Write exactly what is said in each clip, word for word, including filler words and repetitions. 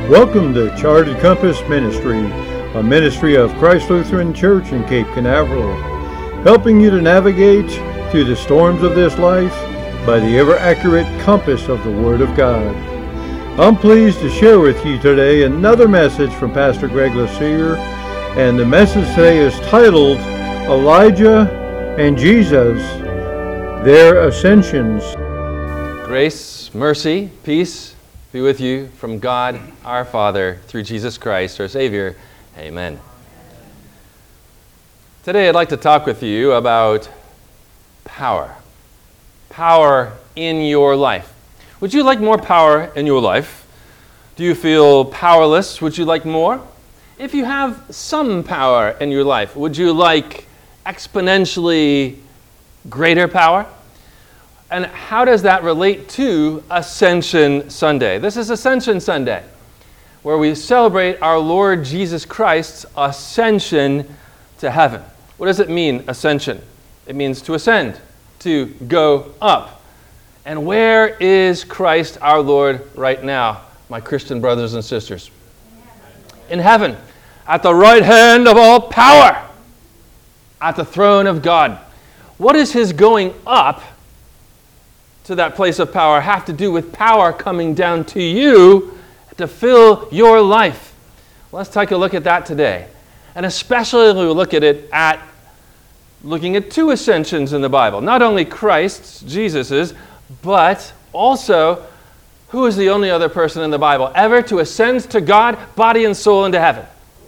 Welcome to Charted Compass Ministry, a ministry of Christ Lutheran Church in Cape Canaveral, helping you to navigate through the storms of this life by the ever-accurate compass of the Word of God. I'm pleased to share with you today another message from Pastor Greg Lassier, and the message today is titled, Elijah and Jesus, Their Ascensions. Grace, mercy, peace be with you from God our Father through Jesus Christ our Savior. Amen. Today I'd like to talk with you about power. Power in your life. Would you like more power in your life? Do you feel powerless? Would you like more? If you have some power in your life, would you like exponentially greater power? And how does that relate to Ascension Sunday? This is Ascension Sunday, where we celebrate our Lord Jesus Christ's ascension to heaven. What does it mean, ascension? It means to ascend, to go up. And where is Christ our Lord right now, my Christian brothers and sisters? In heaven, at the right hand of all power, at the throne of God. What is his going up to that place of power have to do with power coming down to you to fill your life? Let's take a look at that today. And especially we'll look at it at looking at two ascensions in the Bible. Not only Christ's, Jesus's, but also who is the only other person in the Bible ever to ascend to God, body and soul, into heaven?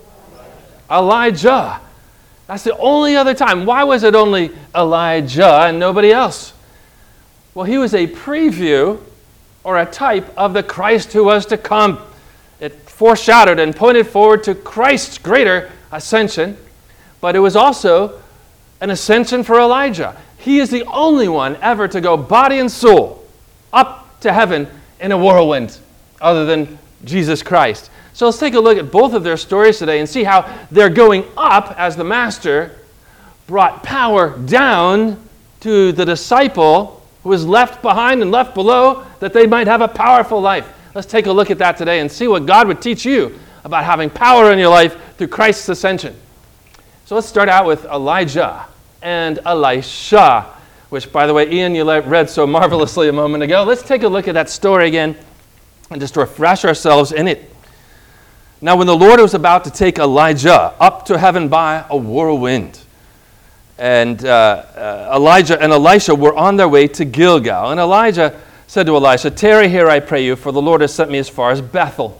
Elijah. That's the only other time. Why was it only Elijah and nobody else? Well, he was a preview or a type of the Christ who was to come. It foreshadowed and pointed forward to Christ's greater ascension, but it was also an ascension for Elijah. He is the only one ever to go body and soul up to heaven in a whirlwind, other than Jesus Christ. So let's take a look at both of their stories today and see how their going up as the master brought power down to the disciple who was left behind and left below, that they might have a powerful life. Let's take a look at that today and see what God would teach you about having power in your life through Christ's ascension. So let's start out with Elijah and Elisha, which, by the way, Ian, you read so marvelously a moment ago. Let's take a look at that story again and just refresh ourselves in it. Now, when the Lord was about to take Elijah up to heaven by a whirlwind, and uh, uh, Elijah and Elisha were on their way to Gilgal. And Elijah said to Elisha, "Tarry here, I pray you, for the Lord has sent me as far as Bethel."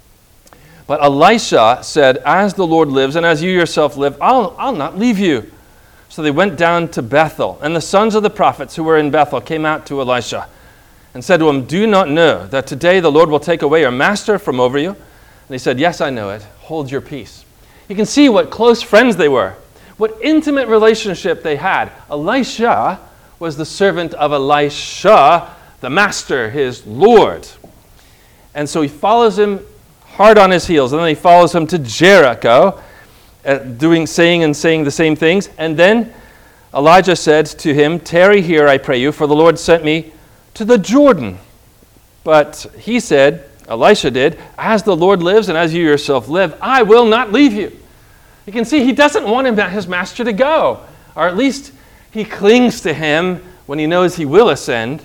But Elisha said, "As the Lord lives, and as you yourself live, I'll, I'll not leave you." So they went down to Bethel. And the sons of the prophets who were in Bethel came out to Elisha and said to him, "Do you not know that today the Lord will take away your master from over you?" And he said, "Yes, I know it. Hold your peace." You can see what close friends they were. What intimate relationship they had. Elisha was the servant of Elisha, the master, his Lord. And so he follows him hard on his heels. And then he follows him to Jericho, uh, doing, saying and saying the same things. And then Elijah said to him, "Tarry here, I pray you, for the Lord sent me to the Jordan." But he said, Elisha did, "As the Lord lives and as you yourself live, I will not leave you." You can see he doesn't want him, his master to go, or at least he clings to him when he knows he will ascend.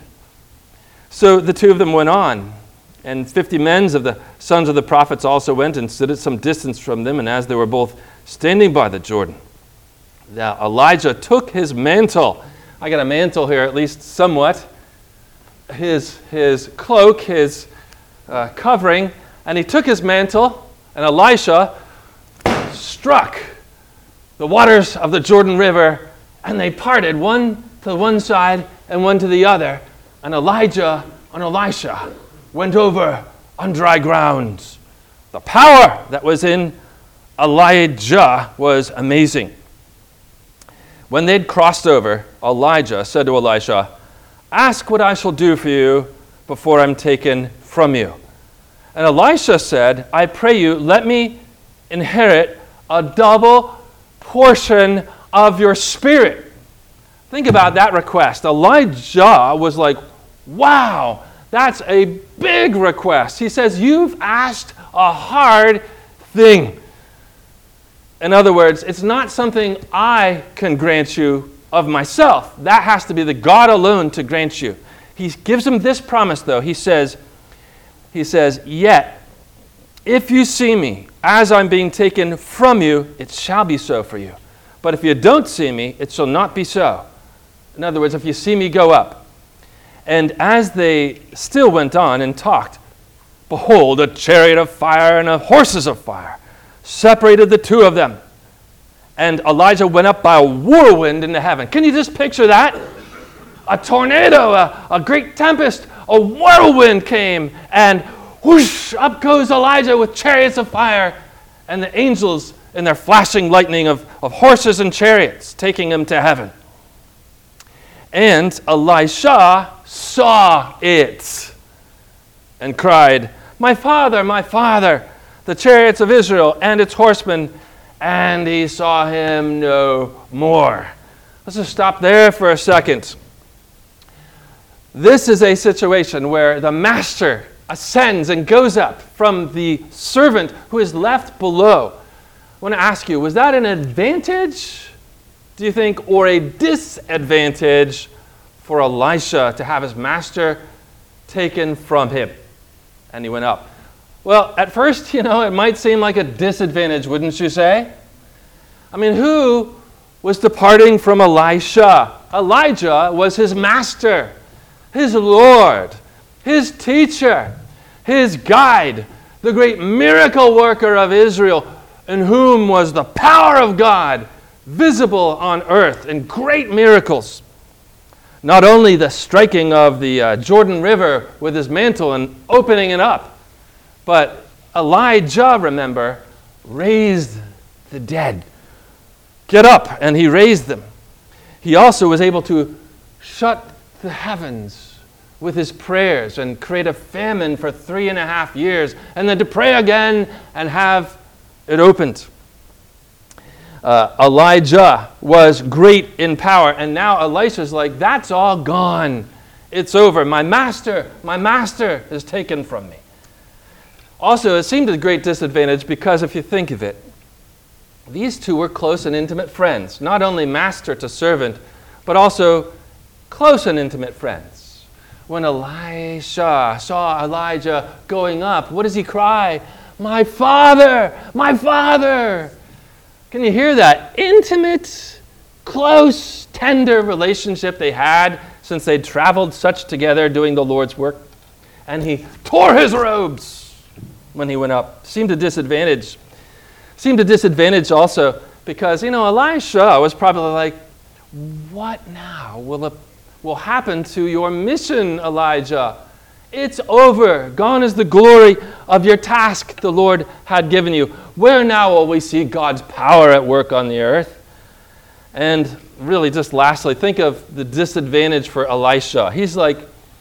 So the two of them went on, and fifty men of the sons of the prophets also went and stood at some distance from them, and as they were both standing by the Jordan, now Elijah took his mantle. I got a mantle here, at least somewhat. His, his cloak, his uh, covering, and he took his mantle, and Elisha struck the waters of the Jordan River, and they parted, one to one side and one to the other. And Elijah and Elisha went over on dry ground. The power that was in Elijah was amazing. When they'd crossed over, Elijah said to Elisha, "Ask what I shall do for you before I'm taken from you." And Elisha said, "I pray you, let me inherit a double portion of your spirit." Think about that request. Elijah was like, wow, that's a big request. He says, "You've asked a hard thing. In other words, it's not something I can grant you of myself. That has to be the God alone to grant you. He gives him this promise, though. He says, he says, yet, if you see me as I'm being taken from you, it shall be so for you. But if you don't see me, it shall not be so. In other words, if you see me go up. And as they still went on and talked, behold, a chariot of fire and a horses of fire separated the two of them. And Elijah went up by a whirlwind into heaven. Can you just picture that? A tornado, a, a great tempest, a whirlwind came, and whoosh, up goes Elijah with chariots of fire, and the angels in their flashing lightning of, of horses and chariots taking him to heaven. And Elisha saw it and cried, my father, my father, the chariots of Israel and its horsemen, and he saw him no more. Let's just stop there for a second. This is a situation where the master ascends and goes up from the servant who is left below. I want to ask you, was that an advantage, do you think, or a disadvantage for Elisha to have his master taken from him? And he went up. Well, at first, you know, it might seem like a disadvantage, wouldn't you say? I mean, who was departing from Elisha? Elijah was his master, his Lord, his teacher, his guide, the great miracle worker of Israel, in whom was the power of God visible on earth in great miracles. Not only the striking of the uh, Jordan River with his mantle and opening it up, but Elijah, remember, raised the dead. Get up, and he raised them. He also was able to shut the heavens with his prayers and create a famine for three and a half years, and then to pray again and have it opened. Uh, Elijah was great in power, and now Elisha's like, that's all gone. It's over. My master, my master is taken from me. Also, it seemed a great disadvantage because if you think of it, these two were close and intimate friends, not only master to servant, but also close and intimate friends. When Elisha saw Elijah going up, what does he cry? My father, my father. Can you hear that? Intimate, close, tender relationship they had since they'd traveled such together doing the Lord's work. And he tore his robes when he went up. Seemed a disadvantage. Seemed a disadvantage also because, you know, Elisha was probably like, what now will, it, will happen to your mission, Elijah? It's over. Gone is the glory of your task the Lord had given you. Where now will we see God's power at work on the earth? And really, just lastly, think of the disadvantage for Elisha. He's like,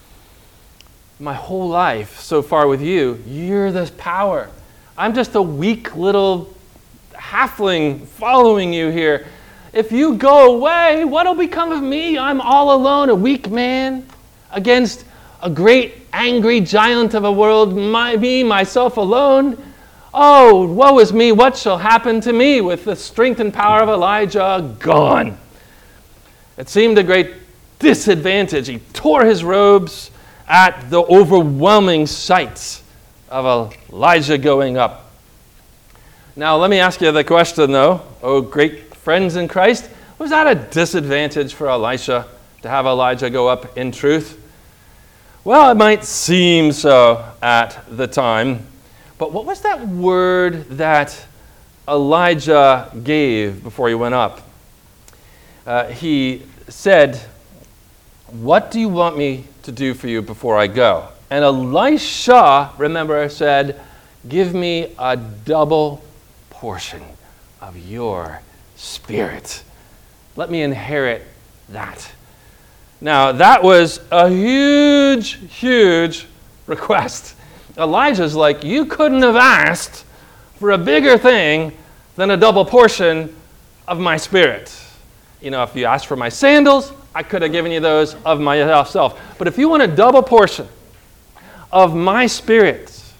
my whole life so far with you, you're this power. I'm just a weak little halfling following you here. If you go away, what'll become of me? I'm all alone, a weak man, against a great angry giant of a world, my, me, myself alone. Oh, woe is me, what shall happen to me with the strength and power of Elijah gone? It seemed a great disadvantage. He tore his robes at the overwhelming sight of Elijah going up. Now, let me ask you the question, though. Oh, great friends in Christ, was that a disadvantage for Elisha to have Elijah go up in truth? Well, it might seem so at the time, but what was that word that Elijah gave before he went up? Uh, he said, what do you want me to do for you before I go? And Elisha, remember, said, give me a double portion of your spirit. Let me inherit that. Now, that was a huge, huge request. Elijah's like, you couldn't have asked for a bigger thing than a double portion of my spirit. You know, if you asked for my sandals, I could have given you those of myself. But if you want a double portion of my spirit,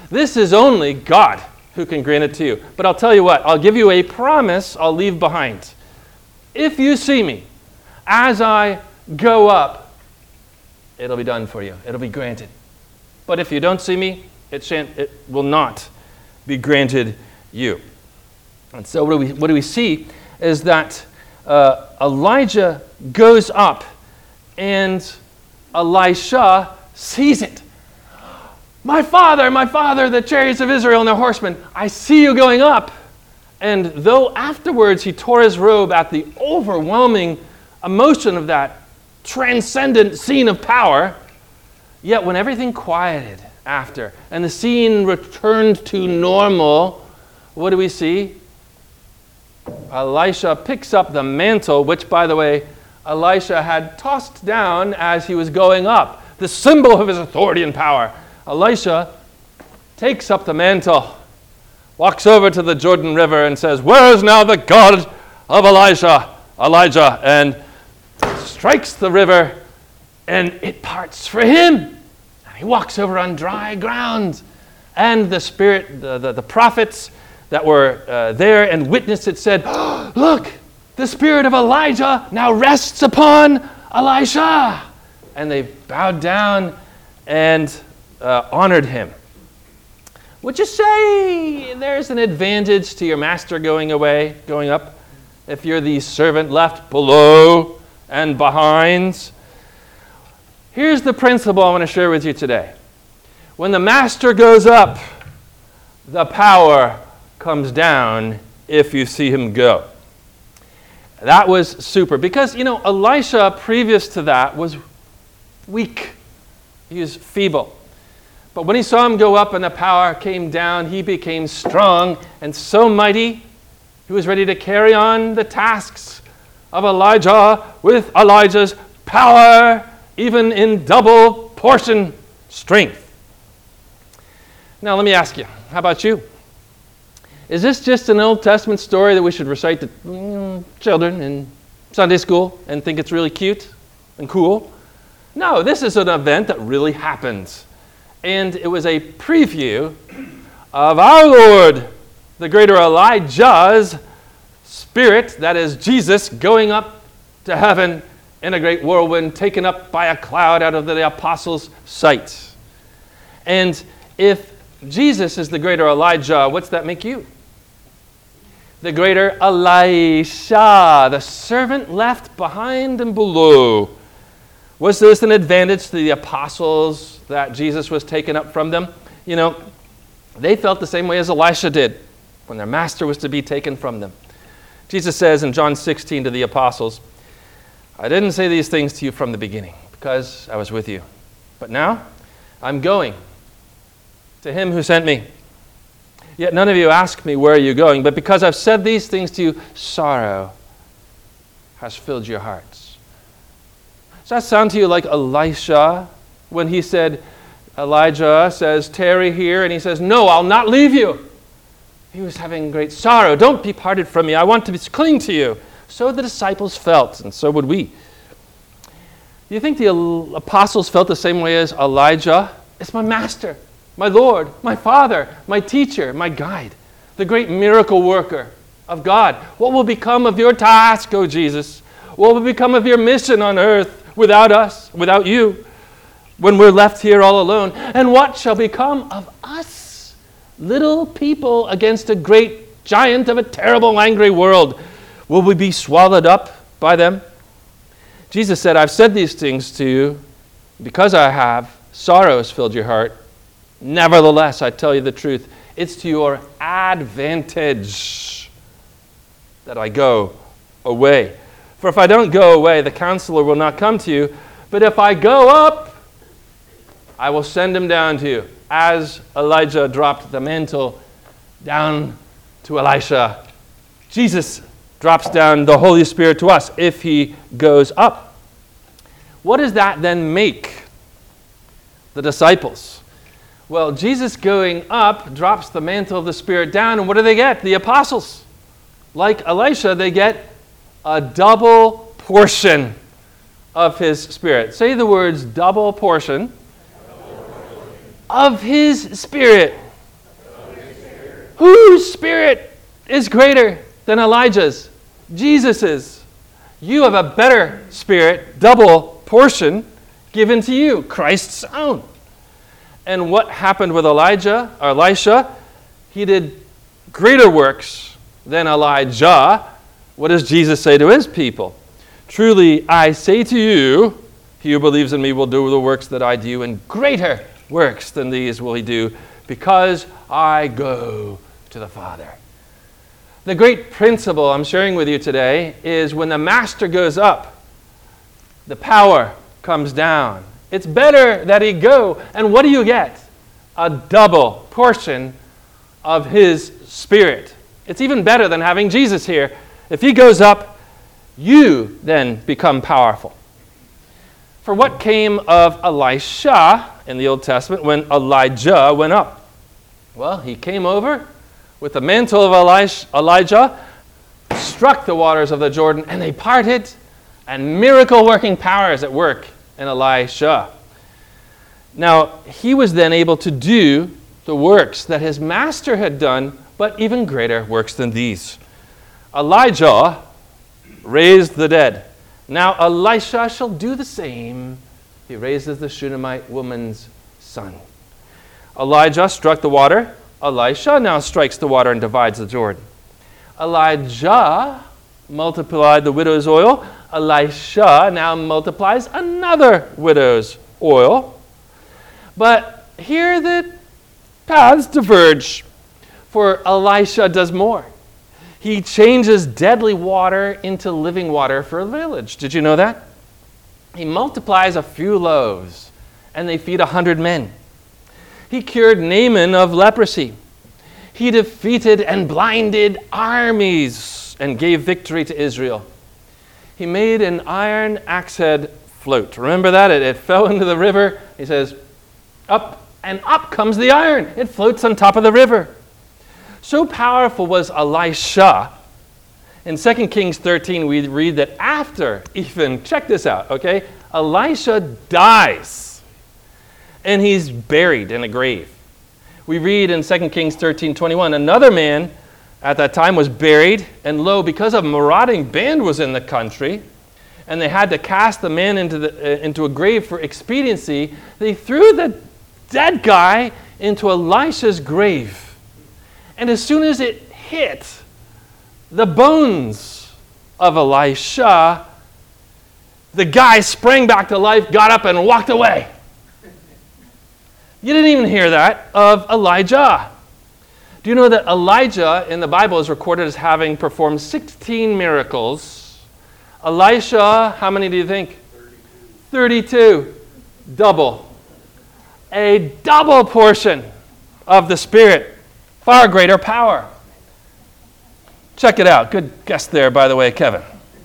This is only God who can grant it to you. But I'll tell you what, I'll give you a promise I'll leave behind. If you see me as I go up, it'll be done for you. It'll be granted. But if you don't see me, it shan't, it will not be granted you. And so what do we, what do we see is that uh, Elijah goes up and Elisha sees it. My father, my father, the chariots of Israel and their horsemen, I see you going up. And though afterwards he tore his robe at the overwhelming emotion of that transcendent scene of power, yet when everything quieted after and the scene returned to normal, what do we see? Elisha picks up the mantle, which, by the way, Elisha had tossed down as he was going up, the symbol of his authority and power. Elisha takes up the mantle, walks over to the Jordan River and says, "Where is now the God of Elijah, Elijah?" and strikes the river, and it parts for him. He walks over on dry ground. And the spirit, the, the, the prophets that were uh, there and witnessed it said, oh, "Look, the spirit of Elijah now rests upon Elisha." And they bowed down and uh, honored him. Would you say there's an advantage to your master going away, going up, if you're the servant left below and behind? Here's the principle I want to share with you today. When the master goes up, the power comes down if you see him go. That was super. Because, you know, Elisha, previous to that, was weak. He was feeble. But when he saw him go up and the power came down, he became strong and so mighty, he was ready to carry on the tasks of Elijah with Elijah's power, even in double portion strength. Now, let me ask you, how about you? Is this just an Old Testament story that we should recite to mm, children in Sunday school and think it's really cute and cool? No, this is an event that really happened. And it was a preview of our Lord, the greater Elijah's spirit, that is Jesus, going up to heaven in a great whirlwind, taken up by a cloud out of the apostles' sight. And if Jesus is the greater Elijah, what's that make you? The greater Elisha, the servant left behind and below. Was this an advantage to the apostles that Jesus was taken up from them? You know, they felt the same way as Elisha did when their master was to be taken from them. Jesus says in John sixteen to the apostles, "I didn't say these things to you from the beginning because I was with you. But now I'm going to him who sent me. Yet none of you ask me, where are you going? But because I've said these things to you, sorrow has filled your hearts." Does that sound to you like Elisha when he said, Elijah says, "Tarry here," and he says, "No, I'll not leave you." He was having great sorrow. "Don't be parted from me. I want to cling to you." So the disciples felt, and so would we. Do you think the apostles felt the same way as Elijah? It's my master, my Lord, my Father, my teacher, my guide, the great miracle worker of God. What will become of your task, O Jesus? What will become of your mission on earth without us, without you, when we're left here all alone? And what shall become of us, little people against a great giant of a terrible, angry world? Will we be swallowed up by them? Jesus said, "I've said these things to you because I have. Sorrow has filled your heart. Nevertheless, I tell you the truth, it's to your advantage that I go away. For if I don't go away, the counselor will not come to you. But if I go up, I will send him down to you." As Elijah dropped the mantle down to Elisha, Jesus drops down the Holy Spirit to us if he goes up. What does that then make the disciples? Well, Jesus going up drops the mantle of the Spirit down, and what do they get? The apostles. Like Elisha, they get a double portion of his Spirit. Say the words, double portion, double portion. Of his Spirit. Whose spirit is greater than Elijah's? Jesus's. You have a better spirit, double portion, given to you, Christ's own. And what happened with Elijah, or Elisha? He did greater works than Elijah. What does Jesus say to his people? Truly, I say to you, he who believes in me will do the works that I do, and greater works than these will he do, because I go to the Father. The great principle I'm sharing with you today is when the master goes up, the power comes down. It's better that he go. And what do you get? A double portion of his spirit. It's even better than having Jesus here. If he goes up, you then become powerful. For what came of Elisha in the Old Testament when Elijah went up? Well, he came over with the mantle of Elijah, struck the waters of the Jordan, and they parted, and miracle-working power is at work in Elisha. Now, he was then able to do the works that his master had done, but even greater works than these. Elijah raised the dead. Now Elisha shall do the same. He raises the Shunammite woman's son. Elijah struck the water. Elisha now strikes the water and divides the Jordan. Elijah multiplied the widow's oil. Elisha now multiplies another widow's oil. But here the paths diverge, for Elisha does more. He changes deadly water into living water for a village. Did you know that? He multiplies a few loaves, and they feed a hundred men. He cured Naaman of leprosy. He defeated and blinded armies and gave victory to Israel. He made an iron axe head float. Remember that? It, it fell into the river. He says, up and up comes the iron. It floats on top of the river. So powerful was Elisha. In Second Kings thirteen, we read that after even, check this out, okay? Elisha dies. And he's buried in a grave. We read in Second Kings thirteen twenty-one, another man at that time was buried, and lo, because a marauding band was in the country, and they had to cast the man into, the, uh, into a grave for expediency, they threw the dead guy into Elisha's grave. And as soon as it hit the bones of Elisha, the guy sprang back to life, got up, and walked away. You didn't even hear that of Elijah. Do you know that Elijah in the Bible is recorded as having performed sixteen miracles? Elisha, how many do you think? thirty-two. Double. A double portion of the Spirit. Far greater power. Check it out. Good guess there, by the way, Kevin.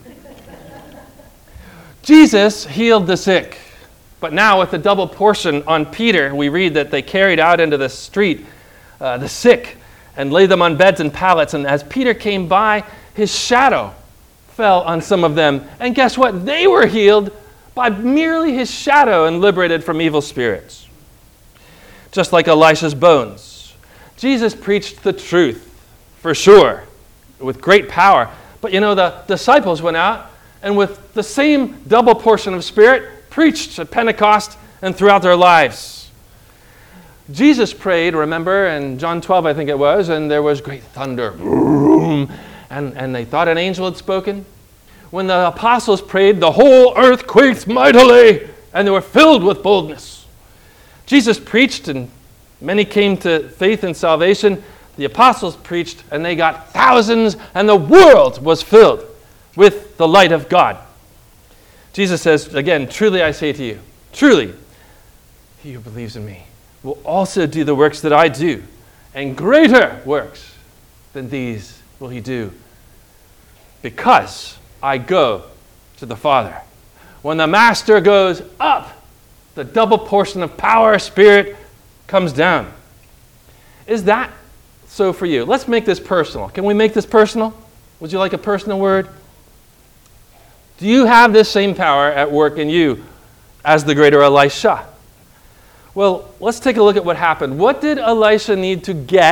Jesus healed the sick. But now with the double portion on Peter, we read that they carried out into the street uh, the sick and laid them on beds and pallets. And as Peter came by, his shadow fell on some of them. And guess what? They were healed by merely his shadow and liberated from evil spirits. Just like Elisha's bones. Jesus preached the truth, for sure, with great power. But you know, the disciples went out and with the same double portion of Spirit, preached at Pentecost and throughout their lives. Jesus prayed, remember, in John twelve, I think it was, and there was great thunder, boom, and, and they thought an angel had spoken. When the apostles prayed, the whole earth quaked mightily, and they were filled with boldness. Jesus preached, and many came to faith and salvation. The apostles preached, and they got thousands, and the world was filled with the light of God. Jesus says, again, truly I say to you, truly, he who believes in me will also do the works that I do, and greater works than these will he do, because I go to the Father. When the Master goes up, the double portion of power, Spirit, comes down. Is that so for you? Let's make this personal. Can we make this personal? Would you like a personal word? Do you have this same power at work in you as the greater Elisha? Well, let's take a look at what happened. What did Elisha need to get,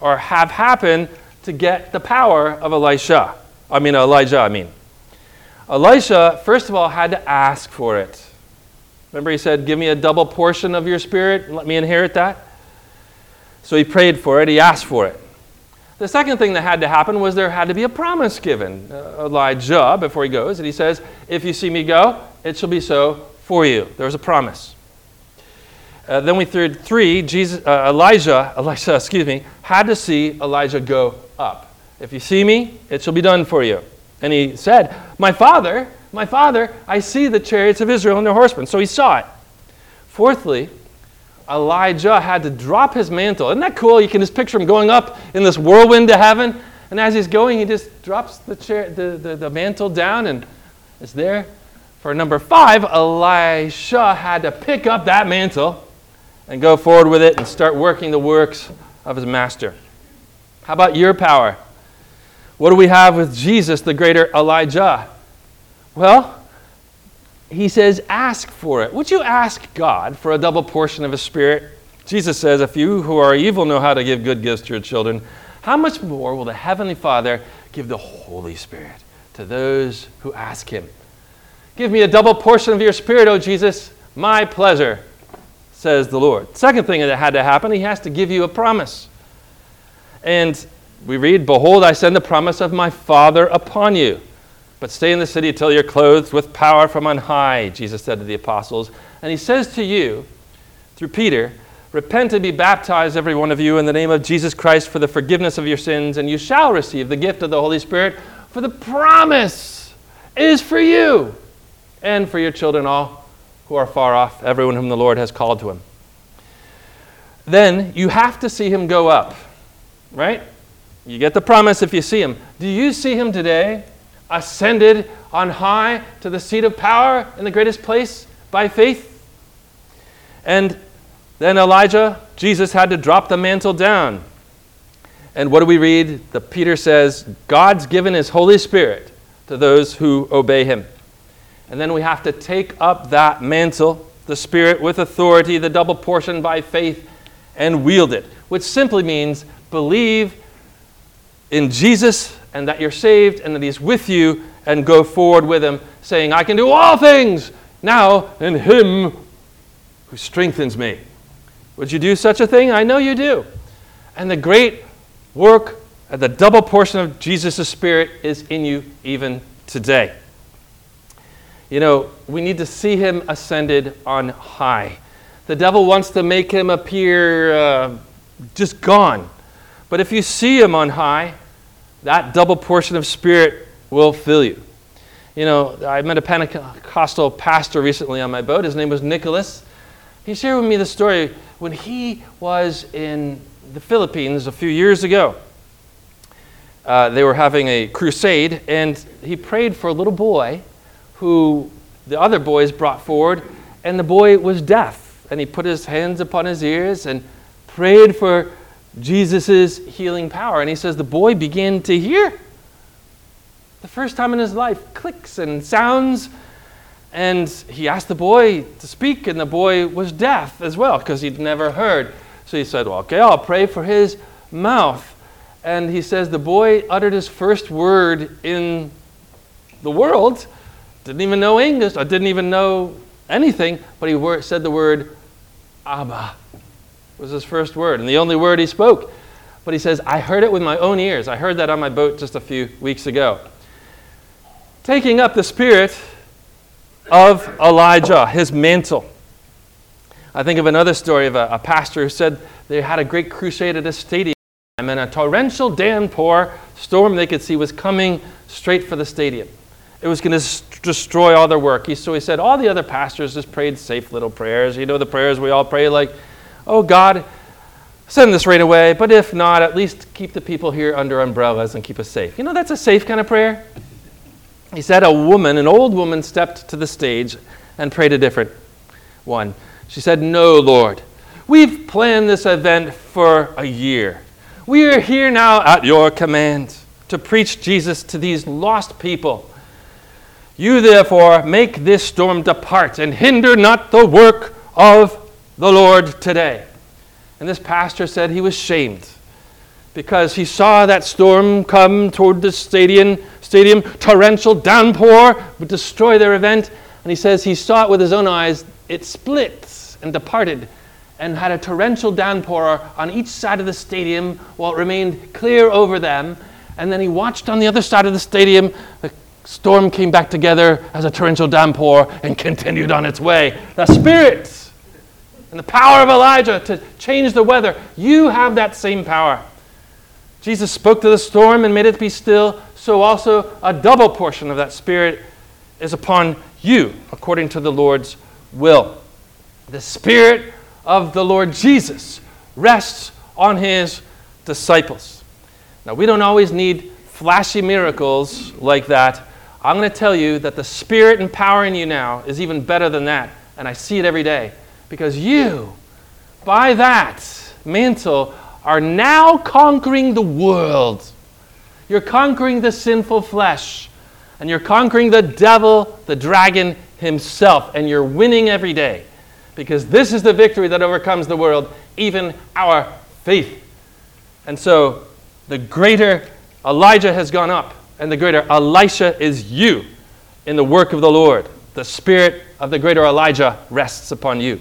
or have happen to get the power of Elisha. I mean, Elijah, I mean. Elisha, first of all, had to ask for it. Remember he said, give me a double portion of your spirit and let me inherit that? So he prayed for it, he asked for it. The second thing that had to happen was there had to be a promise given. Uh, Elijah, before he goes, and he says, if you see me go, it shall be so for you. There was a promise. Uh, then we third three, Jesus, uh, Elijah, Elisha, excuse me, had to see Elijah go up. If you see me, it shall be done for you. And he said, my father, my father, I see the chariots of Israel and their horsemen. So he saw it. Fourthly, Elijah had to drop his mantle. Isn't that cool? You can just picture him going up in this whirlwind to heaven. And as he's going, he just drops the, chair, the, the, the mantle down and it's there. For number five, Elisha had to pick up that mantle and go forward with it and start working the works of his master. How about your power? What do we have with Jesus, the greater Elijah? Well, he says, ask for it. Would you ask God for a double portion of his Spirit? Jesus says, if you who are evil know how to give good gifts to your children, how much more will the Heavenly Father give the Holy Spirit to those who ask him? Give me a double portion of your Spirit, O Jesus, my pleasure, says the Lord. Second thing that had to happen, he has to give you a promise. And we read, behold, I send the promise of my Father upon you. But stay in the city till you're clothed with power from on high, Jesus said to the apostles. And he says to you, through Peter, repent and be baptized, every one of you, in the name of Jesus Christ for the forgiveness of your sins, and you shall receive the gift of the Holy Spirit, for the promise is for you and for your children all who are far off, everyone whom the Lord has called to him. Then you have to see him go up, right? You get the promise if you see him. Do you see him today? Ascended on high to the seat of power in the greatest place by faith. And then Elijah, Jesus had to drop the mantle down. And what do we read? The Peter says, God's given his Holy Spirit to those who obey him. And then we have to take up that mantle, the Spirit with authority, the double portion by faith, and wield it, which simply means believe in Jesus and that you're saved and that he's with you and go forward with him, saying, I can do all things now in him who strengthens me. Would you do such a thing? I know you do. And the great work and the double portion of Jesus' Spirit is in you even today. You know, we need to see him ascended on high. The devil wants to make him appear uh, just gone. But if you see him on high, that double portion of Spirit will fill you. You know, I met a Pentecostal pastor recently on my boat. His name was Nicholas. He shared with me the story when he was in the Philippines a few years ago. Uh, they were having a crusade, and he prayed for a little boy who the other boys brought forward, and the boy was deaf. And he put his hands upon his ears and prayed for Jesus' healing power. And he says the boy began to hear. The first time in his life, clicks and sounds. And he asked the boy to speak, and the boy was deaf as well because he'd never heard. So he said, well, okay, I'll pray for his mouth. And he says the boy uttered his first word in the world. Didn't even know English. I didn't even know anything. But he said the word, Abba. Was his first word, and the only word he spoke. But he says, I heard it with my own ears. I heard that on my boat just a few weeks ago. Taking up the Spirit of Elijah, his mantle. I think of another story of a, a pastor who said they had a great crusade at a stadium, and a torrential downpour storm they could see was coming straight for the stadium. It was going to st- destroy all their work. He, so he said all the other pastors just prayed safe little prayers. You know the prayers we all pray like, oh, God, send this rain away, but if not, at least keep the people here under umbrellas and keep us safe. You know, that's a safe kind of prayer. He said a woman, an old woman, stepped to the stage and prayed a different one. She said, no, Lord, we've planned this event for a year. We are here now at your command to preach Jesus to these lost people. You, therefore, make this storm depart and hinder not the work of the Lord today. And this pastor said he was shamed. because he saw that storm come toward the stadium, stadium, torrential downpour would destroy their event. And he says he saw it with his own eyes. It split and departed and had a torrential downpour on each side of the stadium while it remained clear over them. And then he watched on the other side of the stadium. The storm came back together as a torrential downpour and continued on its way. The Spirit and the power of Elijah to change the weather. You have that same power. Jesus spoke to the storm and made it be still, so also a double portion of that Spirit is upon you, according to the Lord's will. The Spirit of the Lord Jesus rests on his disciples. Now, we don't always need flashy miracles like that. I'm going to tell you that the Spirit and power in you now is even better than that, and I see it every day, because you, by that mantle, are now conquering the world. You're conquering the sinful flesh, and you're conquering the devil, the dragon himself, and you're winning every day, because this is the victory that overcomes the world, even our faith. And so the greater Elijah has gone up, and the greater Elisha is you in the work of the Lord. The Spirit of the greater Elijah rests upon you.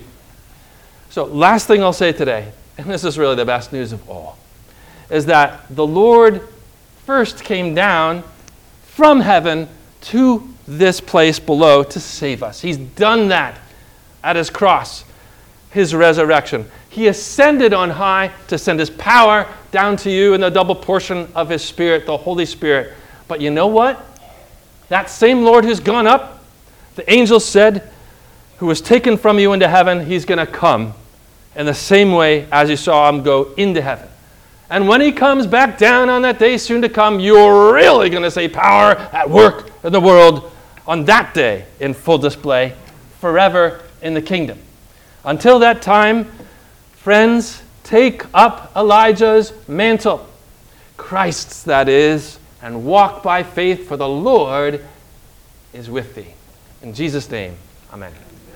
So last thing I'll say today, and this is really the best news of all, is that the Lord first came down from heaven to this place below to save us. He's done that at his cross, his resurrection. He ascended on high to send his power down to you in the double portion of his Spirit, the Holy Spirit. But you know what? That same Lord who's gone up, the angel said, who was taken from you into heaven, he's going to come in the same way as you saw him go into heaven. And when he comes back down on that day soon to come, you're really going to see power at work in the world on that day in full display, forever in the kingdom. Until that time, friends, take up Elijah's mantle, Christ's that is, and walk by faith, for the Lord is with thee. In Jesus' name, amen.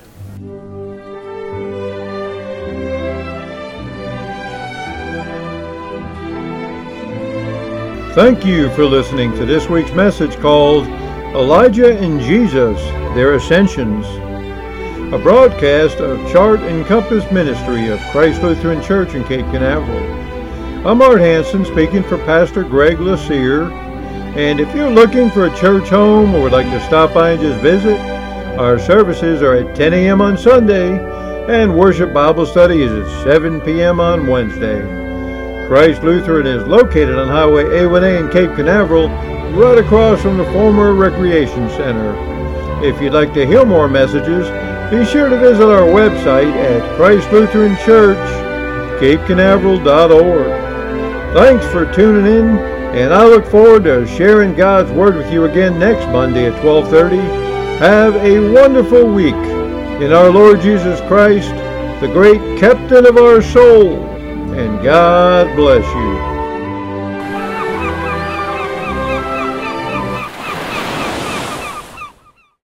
Thank you for listening to this week's message called Elijah and Jesus, Their Ascensions, a broadcast of Chart and Compass Ministry of Christ Lutheran Church in Cape Canaveral. I'm Art Hanson, speaking for Pastor Greg Lassere, and if you're looking for a church home or would like to stop by and just visit, our services are at ten a.m. on Sunday, and worship Bible study is at seven p.m. on Wednesday. Christ Lutheran is located on Highway A one A in Cape Canaveral, right across from the former Recreation Center. If you'd like to hear more messages, be sure to visit our website at Christ Lutheran Church, Cape Canaveral dot org. Thanks for tuning in, and I look forward to sharing God's Word with you again next Monday at twelve thirty. Have a wonderful week in our Lord Jesus Christ, the great captain of our soul. And God bless you.